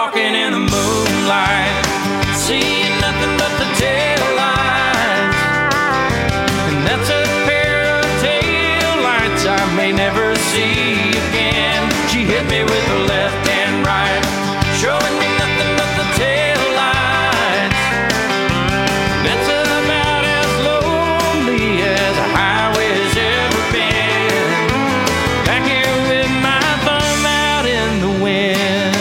walking in the moonlight, seeing nothing but the tail lights. And that's a pair of tail lights I may never see again. She hit me with the left and right, showing me nothing but the tail lights. That's about as lonely as a highway's ever been. Back here with my thumb out in the wind.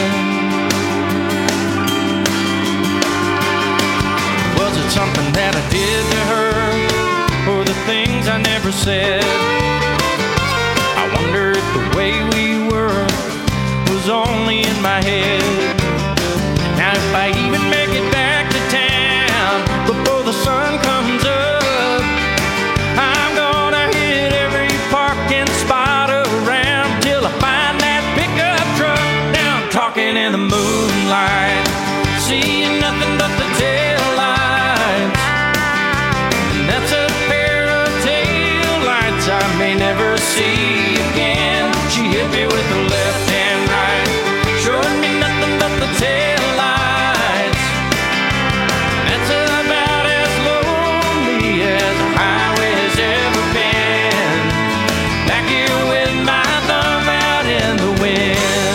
Was it something that I did to her, or the things I never said? I wonder if the way we were was only in my head. Now if I even make it back to town before the sun comes up, I'm gonna hit every parking spot around till I find that pickup truck. Now I'm talking in the moonlight, seeing nothing but the tail lights. And that's a pair of tail lights I may never see again. She hit me with the left and right, showing me nothing but the tail lights. That's about as lonely as a highway's ever been. Back here with my thumb out in the wind.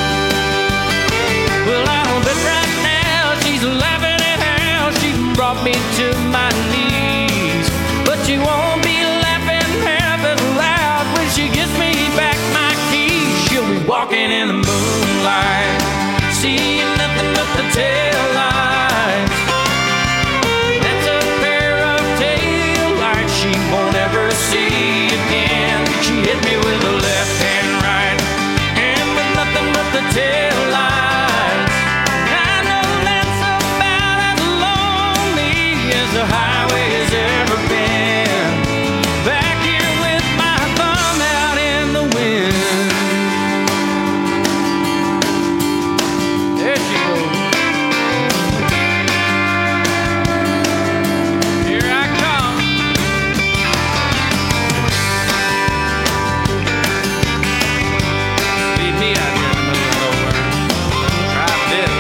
Well, I'll bet right now she's laughing at how she brought me to my knees. But she won't be laughing half as loud when she gives me back my keys. She'll be walking in the moonlight, seeing nothing but the tail lights. That's a pair of tail lights she won't ever see again. She hit me with the left and right, and with nothing but the tail lights. I know that's about as lonely as the highway has ever been. Back here with my thumb out in the wind. There she goes. Here I come. Leave me out here in the middle of nowhere. Try this.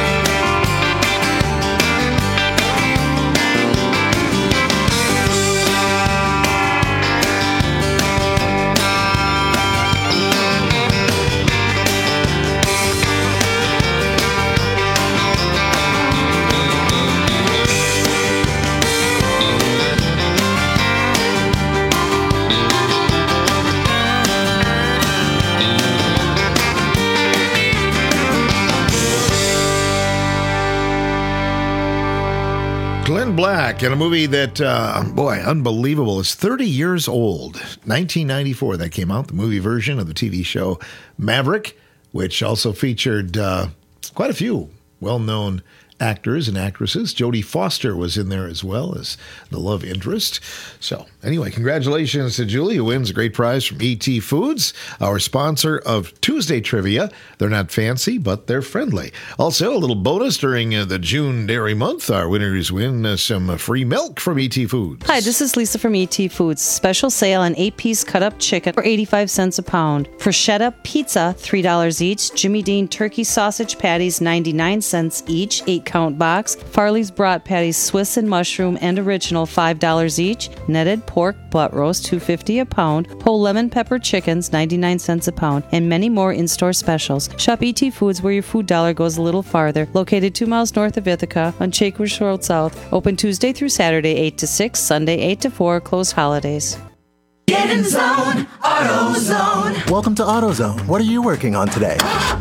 Glenn Black in a movie that, boy, unbelievable. It's 30 years old. 1994 that came out, the movie version of the TV show Maverick, which also featured quite a few well-known actors and actresses. Jodie Foster was in there as well as the love interest. So anyway, congratulations to Julie, who wins a great prize from E.T. Foods, our sponsor of Tuesday Trivia. They're not fancy, but they're friendly. Also, a little bonus during the June Dairy Month. Our winners win some free milk from E.T. Foods. Hi, this is Lisa from E.T. Foods. Special sale on 8-piece cut-up chicken for 85 cents a pound. Bruschetta pizza, $3 each. Jimmy Dean turkey sausage patties, 99 cents each, 8-count box. Farley's brat patties, Swiss and mushroom and original, $5 each. Netted pork butt roast, $2.50 a pound. Whole lemon pepper chickens, 99 cents a pound. And many more in-store specials. Shop E.T. Foods where your food dollar goes a little farther. Located 2 miles north of Ithaca on Chakewish Road South. Open Tuesday through Saturday, 8 to 6, Sunday 8 to 4, closed holidays. Get in the zone, AutoZone. Welcome to AutoZone. What are you working on today?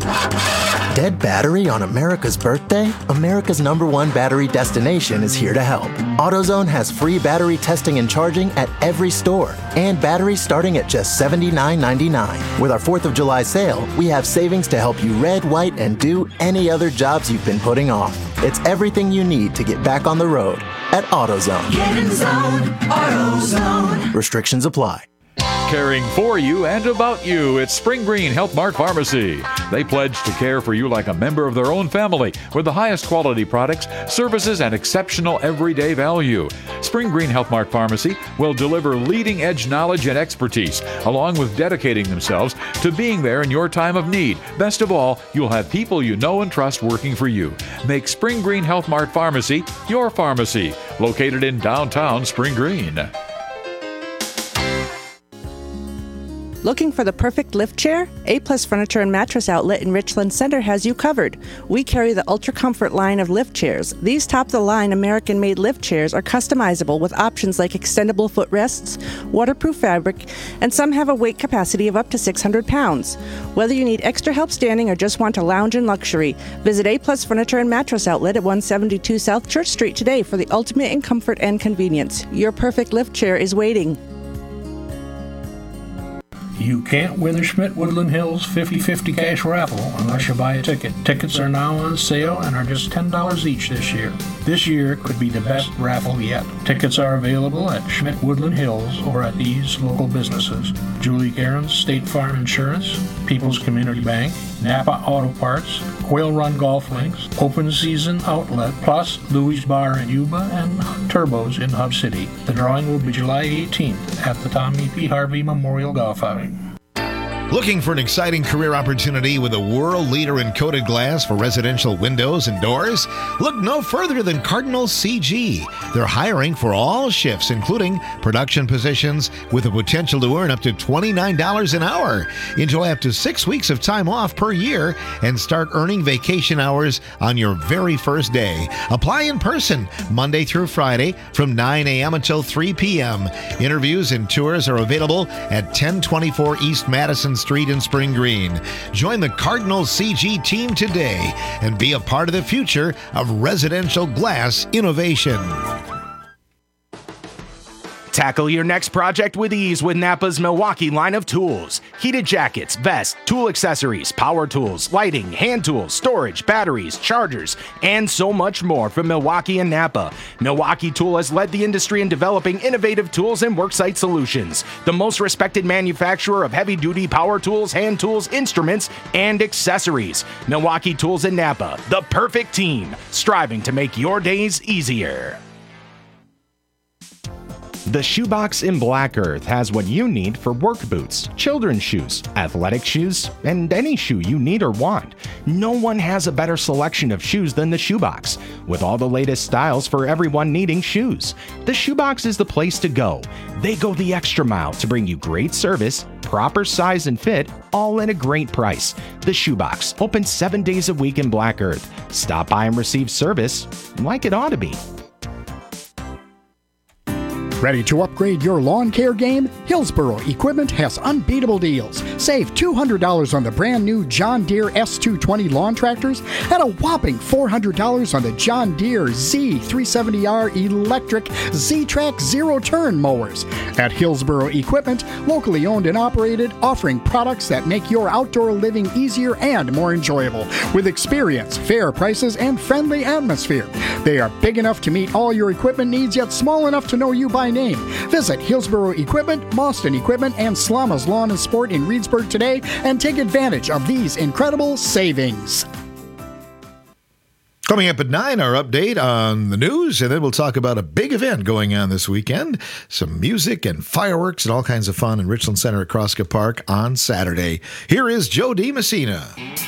Dead battery on America's birthday? America's #1 battery destination is here to help. AutoZone has free battery testing and charging at every store, and batteries starting at just $79.99. With our 4th of July sale, we have savings to help you red, white, and do any other jobs you've been putting off. It's everything you need to get back on the road at AutoZone. Get in the zone, AutoZone. Restrictions apply. caring for you and about you. It's Spring Green Health Mart Pharmacy. They pledge to care for you like a member of their own family with the highest quality products, services, and exceptional everyday value. Spring Green Health Mart Pharmacy will deliver leading-edge knowledge and expertise, along with dedicating themselves to being there in your time of need. Best of all, you'll have people you know and trust working for you. Make Spring Green Health Mart Pharmacy your pharmacy, located in downtown Spring Green. Looking for the perfect lift chair? A-Plus Furniture and Mattress Outlet in Richland Center has you covered. We carry the Ultra Comfort line of lift chairs. These top-of-the-line American-made lift chairs are customizable with options like extendable footrests, waterproof fabric, and some have a weight capacity of up to 600 pounds. Whether you need extra help standing or just want to lounge in luxury, visit A-Plus Furniture and Mattress Outlet at 172 South Church Street today for the ultimate in comfort and convenience. Your perfect lift chair is waiting. You can't win the Schmidt Woodland Hills 50-50 cash raffle unless you buy a ticket. Tickets are now on sale and are just $10 each this year. This year could be the best raffle yet. Tickets are available at Schmidt Woodland Hills or at these local businesses: Julie Cairns State Farm Insurance, People's Community Bank, Napa Auto Parts, Quail Run Golf Links, Open Season Outlet, plus Louis Bar in Yuba and Turbos in Hub City. The drawing will be July 18th at the Tommy P. Harvey Memorial Golf Outing. Looking for an exciting career opportunity with a world leader in coated glass for residential windows and doors? Look no further than Cardinal CG. They're hiring for all shifts, including production positions, with the potential to earn up to $29 an hour. Enjoy up to 6 weeks of time off per year and start earning vacation hours on your very first day. Apply in person Monday through Friday from 9 a.m. until 3 p.m. Interviews and tours are available at 1024 East Madison Street in Spring Green. Join the Cardinal CG team today and be a part of the future of residential glass innovation. Tackle your next project with ease with Napa's Milwaukee line of tools. Heated jackets, vests, tool accessories, power tools, lighting, hand tools, storage, batteries, chargers, and so much more from Milwaukee and Napa. Milwaukee Tool has led the industry in developing innovative tools and worksite solutions. The most respected manufacturer of heavy-duty power tools, hand tools, instruments, and accessories. Milwaukee Tools and Napa, the perfect team, striving to make your days easier. The Shoebox in Black Earth has what you need for work boots, children's shoes, athletic shoes, and any shoe you need or want. No one has a better selection of shoes than the Shoebox, with all the latest styles for everyone needing shoes. The Shoebox is the place to go. They go the extra mile to bring you great service, proper size and fit, all at a great price. The Shoebox, open 7 days a week in Black Earth. Stop by and receive service like it ought to be. Ready to upgrade your lawn care game? Hillsboro Equipment has unbeatable deals. Save $200 on the brand new John Deere S220 lawn tractors and a whopping $400 on the John Deere Z370R electric Z-Track zero-turn mowers. At Hillsboro Equipment, locally owned and operated, offering products that make your outdoor living easier and more enjoyable. With experience, fair prices, and friendly atmosphere. They are big enough to meet all your equipment needs, yet small enough to know you by name. Visit Hillsboro Equipment, Boston Equipment, and Slama's Lawn and Sport in Reedsburg today and take advantage of these incredible savings. Coming up at 9, our update on the news, and then we'll talk about a big event going on this weekend. Some music and fireworks and all kinds of fun in Richland Center at Crosscup Park on Saturday. Here is Joe DiMessina.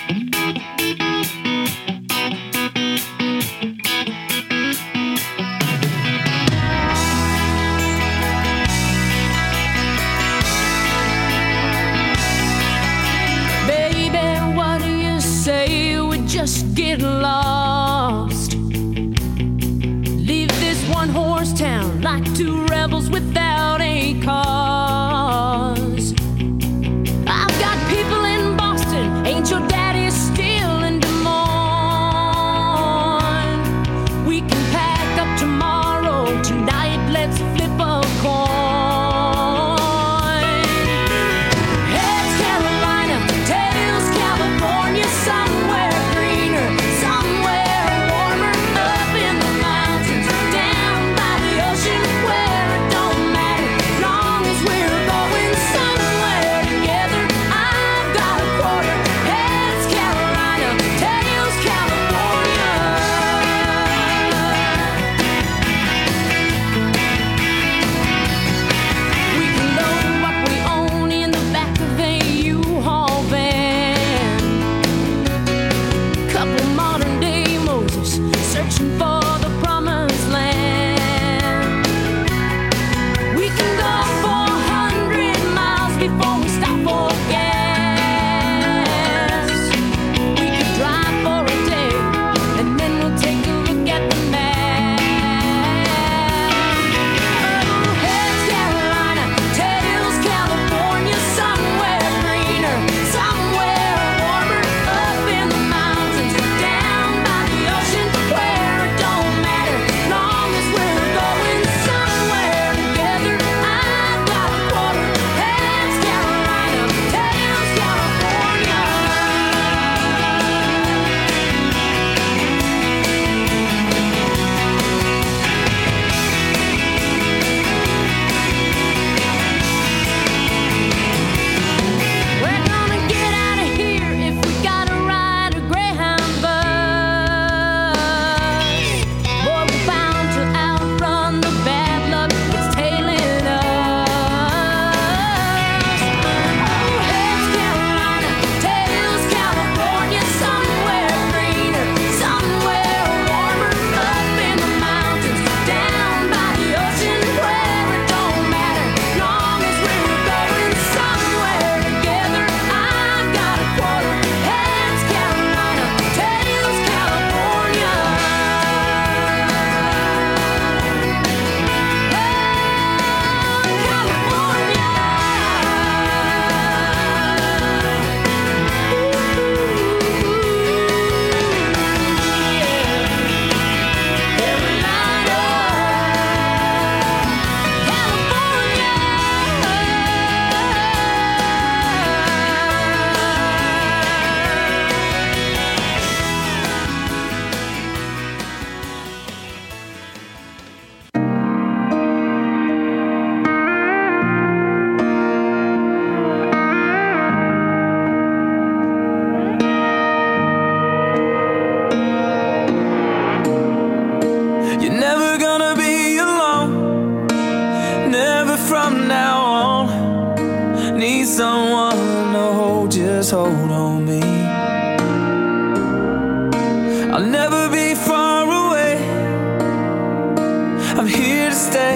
Just get lost. Leave this one-horse town like two rebels without a cause. I've got people in Boston, ain't your daddy still in Des Moines? We can pack up tomorrow, tonight let's flip a coin. Heads Carolina, tails California, somewhere where it don't matter, long as I'll never be far away. I'm here to stay.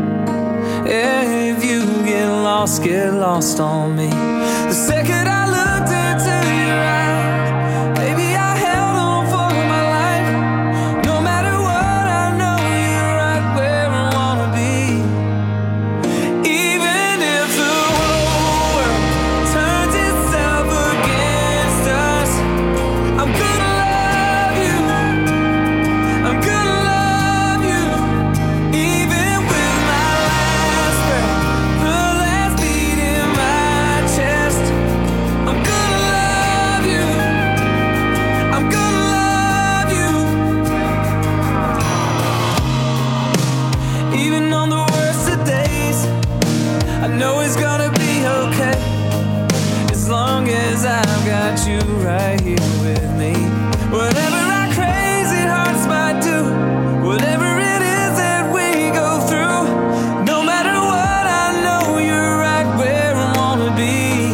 If you get lost on me. The second I looked into your eyes, baby, I held on for my life. No matter what, I know you're right where I wanna be. Even if the whole world turns itself against us, I'm gonna love you. I'm gonna love you. Even with my last breath, the last beat in my chest, I'm gonna love you. I'm gonna love you. Even on the worst of days, I know it's gonna be okay. As long as I've got you right here with me. Whatever our crazy hearts might do, whatever it is that we go through, no matter what, I know you're right where I wanna be.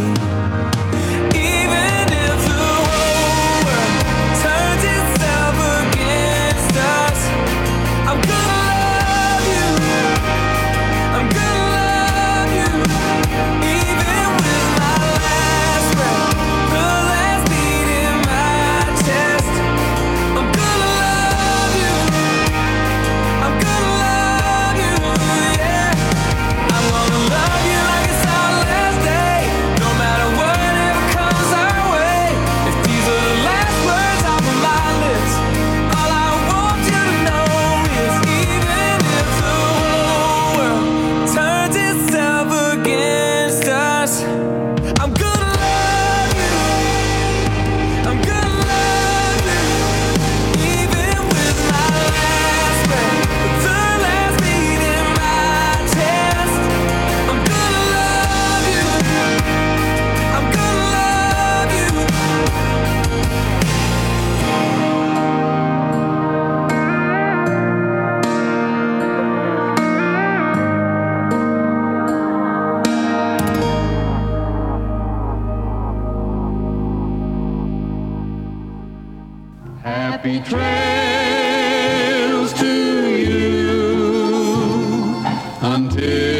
Even if the whole world turns itself against us, I'm gonna love you. I'm gonna love you. Even with my last breath, the last beat in my chest, I'm gonna love you. I'm gonna love you, yeah. I'm gonna love you like it's our last day, no matter whatever comes our way. If these are the last words off of my lips, all I want you to know is even if the whole world turns itself against us, I'm gonna love you. I'm gonna love you. Even with my last breath, the last beat in my chest, I'm gonna love you. I'm gonna love you. Happy trails to you until